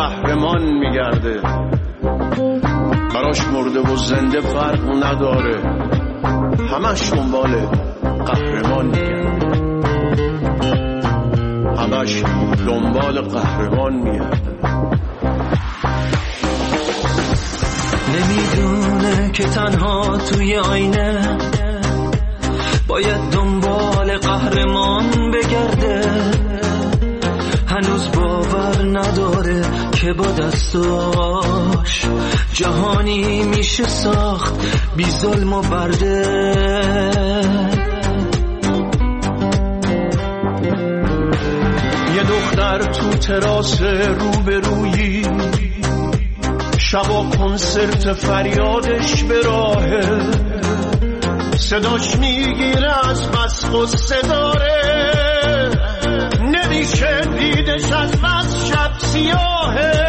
قهرمان میگرده، براش مرده و زنده فرق نداره، همش دنبال قهرمان میگرده، همش دنبال قهرمان میگرده. نمیدونه که تنها توی آینه باید دنبال قهرمان بگرده، هنوز باور نداره که با دستاش جهانی میشه ساخت بی ظلم و برده. یه دختر تو تراس روبرویی، شبا کنسرت فریادش به راهه، صداش میگیره از بس قصه داره، نمیشه دیدش از بس شب سیاهه.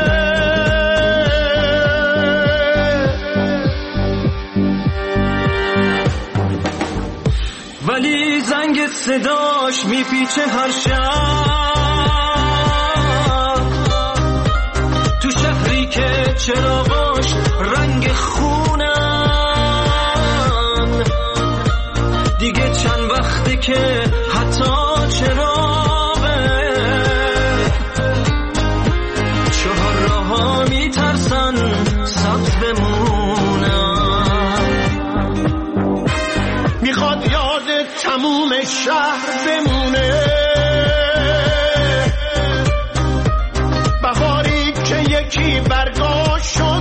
ولی زنگ صداش میپیچه هر شب تو شهری که چراغاش رنگ خونن، دیگه چند وقته که حتی چراغه چهار راه‌ها میترسن سبز بمونن، میخواد یاد تموم شهر بمونه، بهاری که یکی برگاشو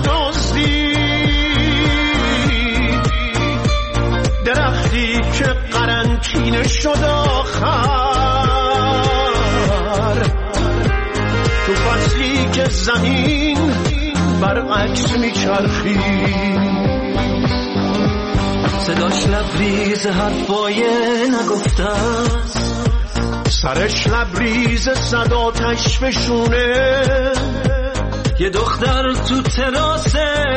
دزدید، درختی که قرنطینه شد آخر، تو فصلی که زمین برعکس میچرخید، صداش لبریز حرفای نگفته است، سرش لبریز صداتش بشونه. یه دختر تو تراس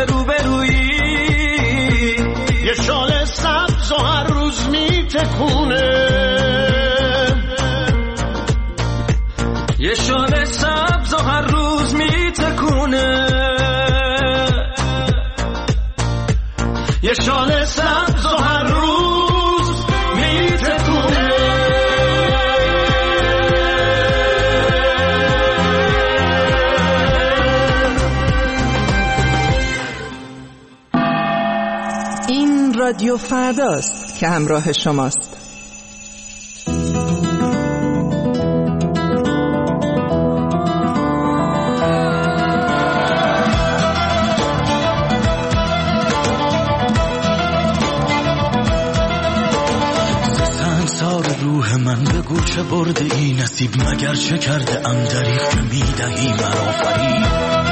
روبرویی، یه شال سبز و هر روز میتکونه، یه شال سبز و هر روز میتکونه، یه شال سبز و هر روز میتکونه. این رادیو فرداست که همراه شماست. بگو چه برده ای نصیب، مگر چه کرده ام دریغ که میدهی مرا فریب.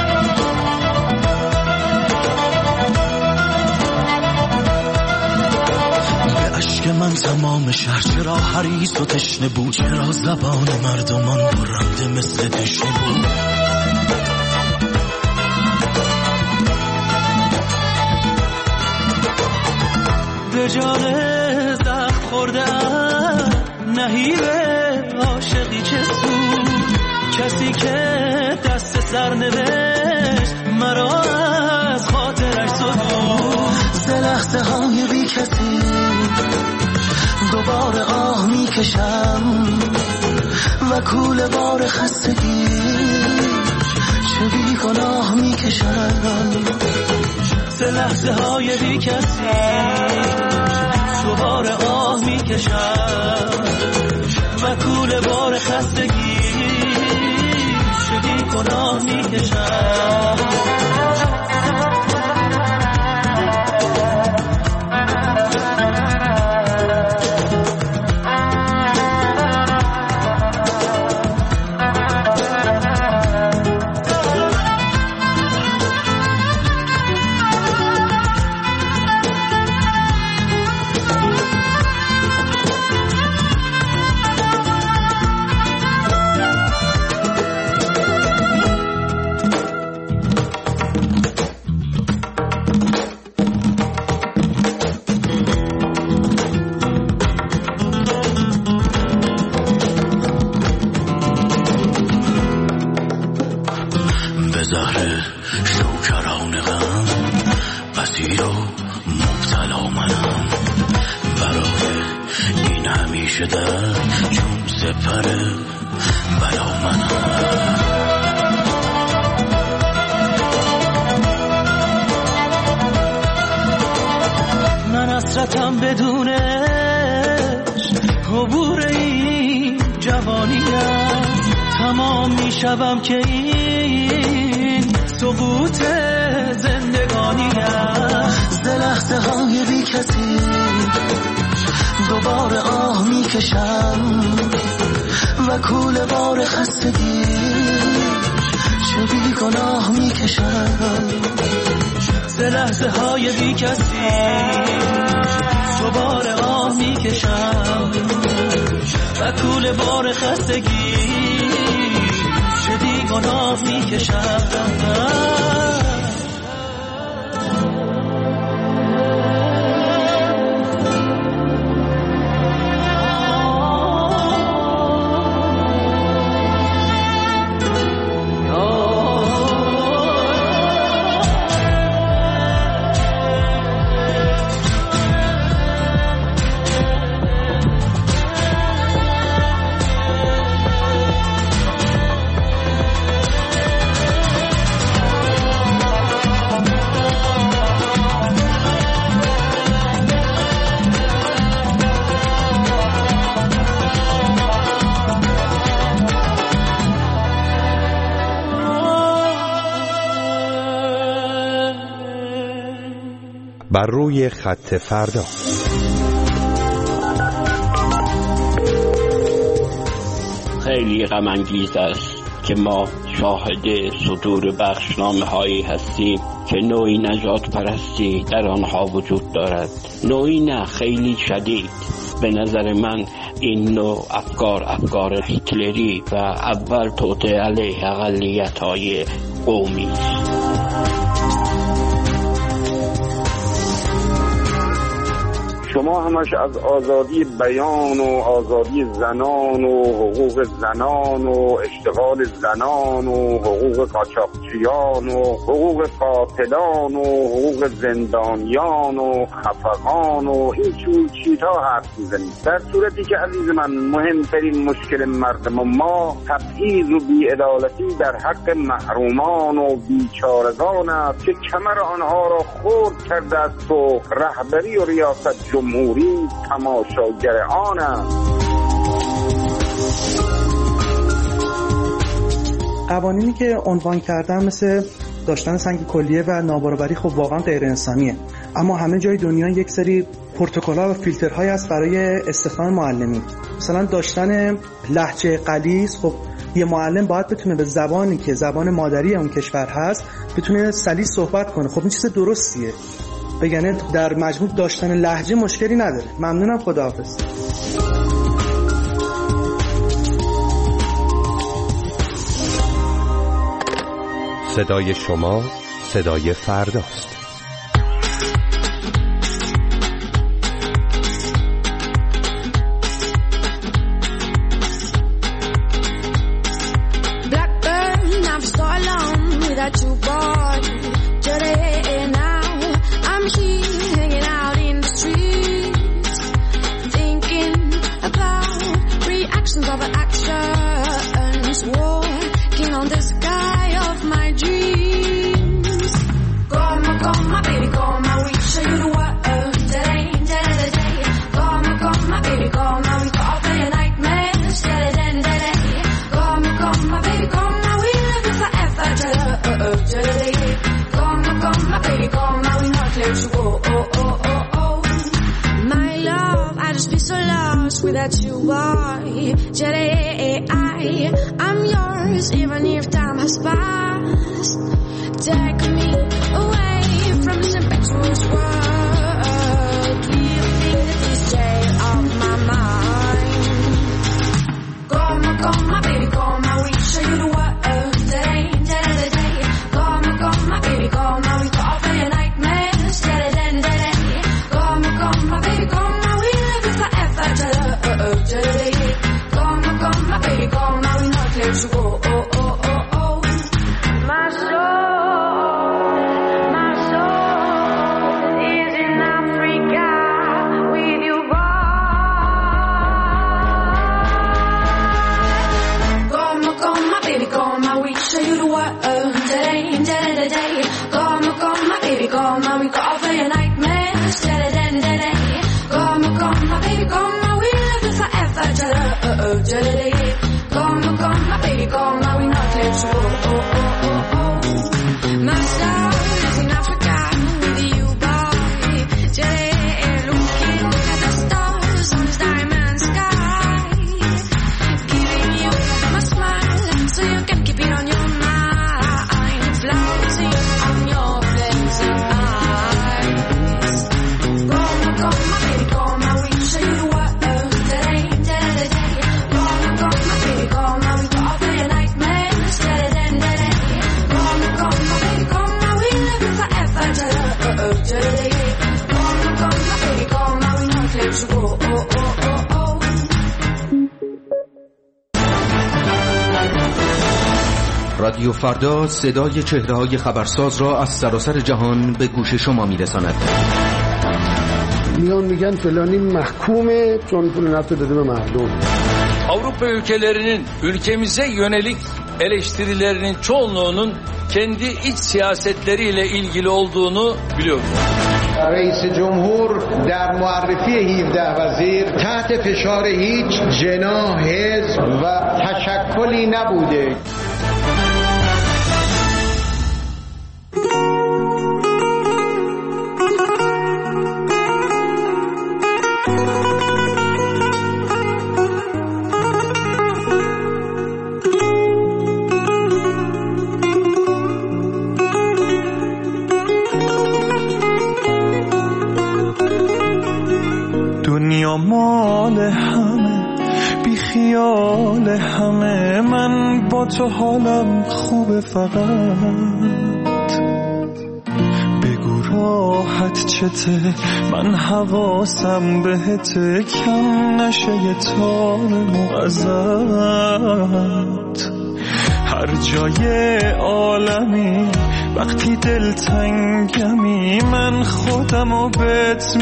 به اشک من تمام شهر چرا حریص و تشنه بود، چرا زبان مردمان برنده مثل دشنه بود. به جان زخم خوردم نهیبه عاشقی چه سود، کسی که دست سر نوشت مرا از خاطرش زدود. ز لحظه های بی کسی دوباره آه می کشم و کول بار خستگی چه بی گناه می کشم. ز لحظه های بی کسی دوباره آه می کشم و کول بار خستگی چه بی گناه می کشم. زهر شوکران غم اسیر و مبتلا منم برای این همیشه در چون سپر بلا منم من حسرتم بدونش عبور این جوانیم تمام میشوم که این سقوط زندگانیم ز لحظه های بی کسی دوباره آه میکشم و کوله بار خستگی چه بی گناه میکشم ز لحظه های بی کسی دوباره آه میکشم و کوله بار خستگی چه بی گناه میکشم بر روی خط فردا. خیلی غم انگیز است که ما شاهد صدور بخشنامه هایی هستیم که نوعی نجات پرستی در آنها وجود دارد. نوعی نه، خیلی شدید. به نظر من این نوع افکار هیتلری و اول توطئه علیه اقلیت های قومی. شما همش از آزادی بیان و آزادی زنان و حقوق زنان و اشتغال زنان و حقوق قاچاقچیان و حقوق قاتلان و حقوق زندانیان و خفقان و این چیزها حرف میزنید، در صورتی که عزیز من مهمترین مشکل مردم ما تبعیض و بی‌عدالتی در حق محرومان و بیچارگان است که کمر آنها را خرد کرده است و رهبری و ریاست جمهوری تماشاگر آن است. قوانینی که عنوان کردن مثل داشتن سنگ کلیه و نابرابری خب واقعا غیر انسانیه، اما همه جای دنیا یک سری پروتکل‌ها و فیلترهایی هست برای استخدام معلمین. مثلا داشتن لهجه غلیظ، خب یه معلم باید بتونه به زبانی که زبان مادری اون کشور هست بتونه سلیس صحبت کنه. خب این چیز درستیه، بگنه در مجموع داشتن لهجه مشکلی نداره. ممنونم، خداحافظ. صدای شما صدای فرداست. Without you, why? I'm yours, even if time has passed. Take me away from this impetuous world, leaving this day off my mind. Come, my baby, come, I will show you the world. Today, day. Come, my baby, come, I will go for your nightmares. Day. Come, my baby, come, I will live it forever. Come, my baby, come, I will not let you go. رادیو فردا صدای چهره‌های خبرساز را از سراسر جهان به گوش شما میرساند. میان میگن فلانی محکومه چون پول نفت داده به merdum. Avrupa ülkelerinin ülkemize yönelik eleştirilerinin çoğunluğunun kendi iç siyasetleriyle ilgili olduğunu biliyoruz. رئیس جمهور در معرفی 17 وزیر تحت فشار هیچ جناح حزب و تشکلی نبوده. دنیا مال همه بی خیال همه، من با تو حالم خوبه، فقط بگو راحت چته، من حواسم بهته، کم نشه یه تار ازت. هر جای عالمی وقتی دلتنگمی، من خودمو بهت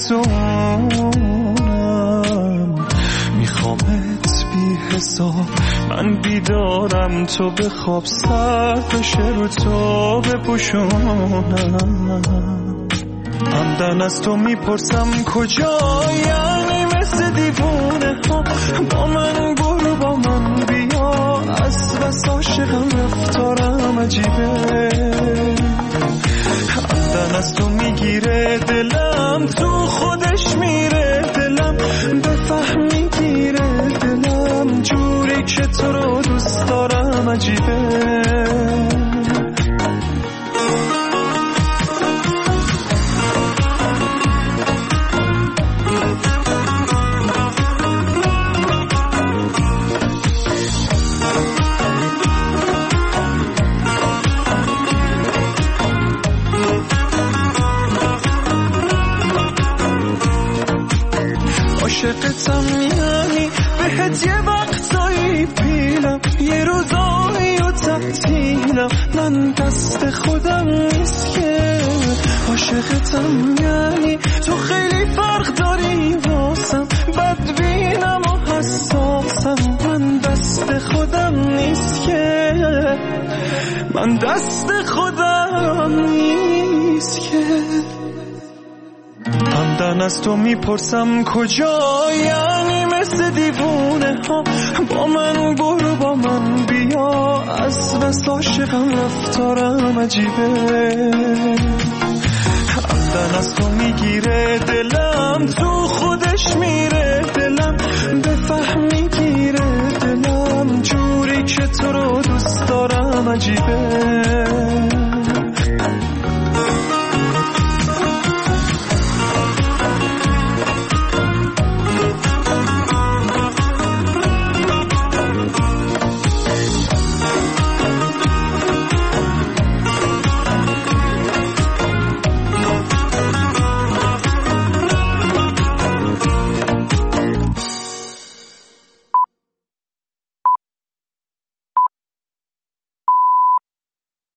میرسونم. میخوامت بی حساب، من بیدارم تو بخواب، سر بشه رو تو بپوشونم. عمدن از تو میپرسم کجایی، یعنی مثل دیوونه ها با من برو با من بیا، از بس عاشقم رفتارم عجیبه. عمدن از تو میگیره دلم، تو خودش میره دلم، بفهمی گیره دلم، جوری که تو رو دوست دارم عجیبه. عاشقتم یعنی بهت یه وقتایی پیلم، یه روزایی و تعطیلم، من دست خودم نیست که. عاشقتم یعنی تو خیلی فرق داری واسم، بدبینم و حساسم، من دست خودم نیست که، من دست خودم نیست که. عمدن از تو میپرسم کجایی، یعنی مثل دیوونه ها با من برو با من بیا، از بس عاشقم رفتارم عجیبه. عمدن از تو میگیره دلم، تو خودش میره دلم، بفهمی گیره دلم، جوری که تو رو دوست دارم عجیبه.